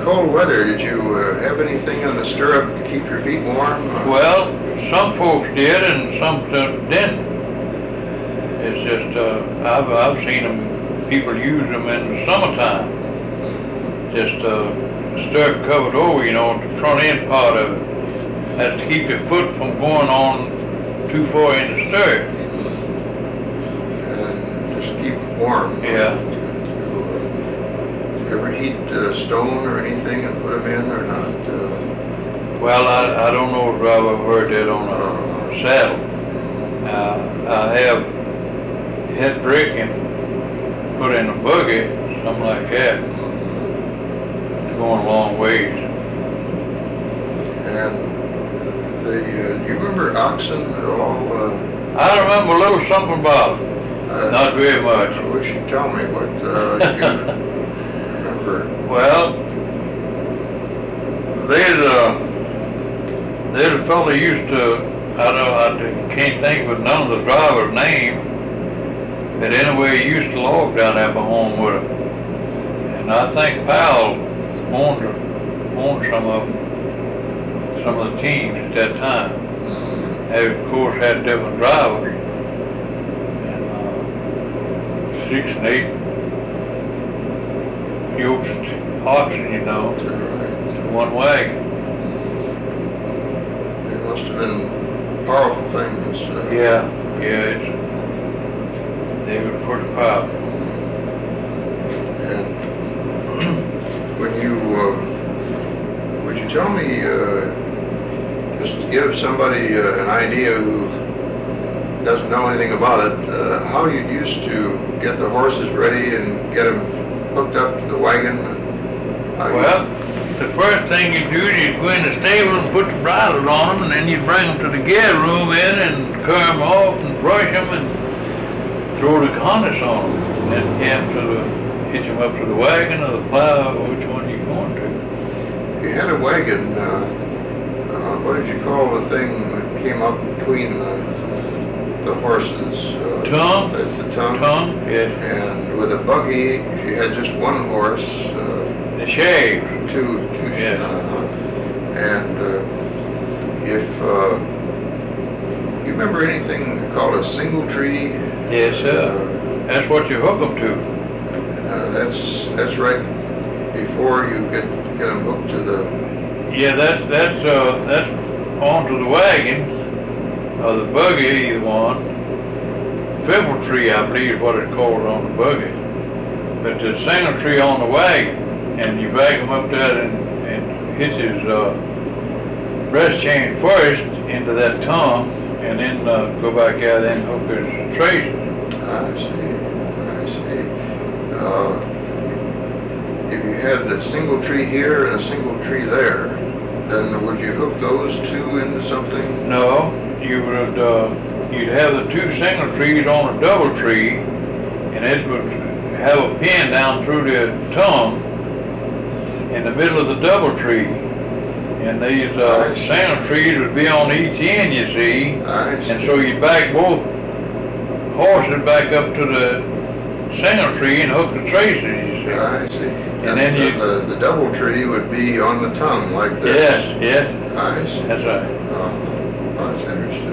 cold weather, did you have anything on the stirrup to keep your feet warm? Well, some folks did and some didn't. It's just, I've seen them, people use them in the summertime. Just stirrup covered over, the front end part of it. That's to keep your foot from going on too far in the stirrup. And just keep it warm. Yeah. You ever heat stone or anything and put them in or not? Well, I don't know if I've ever heard that on a saddle. I have had brick and put in a buggy, something like that. It's going a long ways. And do you remember oxen at all? I remember a little something about it. Not very much. I wish you'd tell me what you can remember. Well, there's a fellow used to, I can't think of none of the driver's name, but anyway, he used to log down there behind with him. And I think Powell owned some of the teams at that time. They, of course, had different drivers. And 6 and 8 yokes oxen, in one wagon. They must have been powerful things. Yeah, they were pretty powerful. And when you, would you tell me, just to give somebody an idea who doesn't know anything about it, how you used to get the horses ready and get them hooked up to the wagon? Well, the first thing you do is you go in the stable and put the bridles on them, and then you bring them to the gear room and curl them off and brush them and throw the harness on them. And then hitch them up to the wagon or the plow, or which one you're going to. You had a wagon, what did you call the thing that came up between the horses? Tongue. That's the tongue? Tongue, yes. And with a buggy, if you had just one horse, the shave. Two. Yes. And if you remember anything called a single tree? Yes, sir. That's what you hook them to. That's right before you get them hooked to the. Yeah, that's onto the wagon or the buggy, either one. Fiddle tree, I believe, is what it's called on the buggy. But the single tree on the wagon, and you back him up there and hit his breast chain first into that tongue, and then go back out and hook his traces. I see. If you had a single tree here and a single tree there, then would you hook those two into something? No, you would. You'd have the two single trees on a double tree, and it would have a pin down through the tongue in the middle of the double tree. And these single trees would be on each end, you see. And so you'd back both horses back up to the single tree and hook the traces, you see. I see. And then the double tree would be on the tongue like this. Yes. I see. That's right. That's interesting.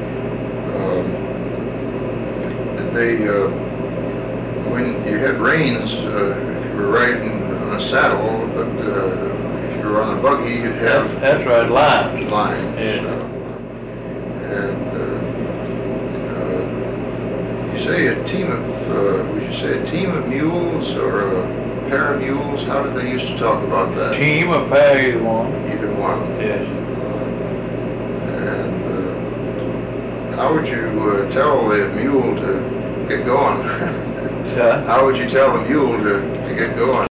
Did they, when you had reins, if you were riding on a saddle, but if you were on a buggy, you'd have... That's right, lines. Lines. Yeah. And you say a team of, would you say a team of mules or a pair of mules? How did they used to talk about that? Team or pair, either one. Either one. Yes. And how would you tell the mule to get going? How would you tell the mule to get going?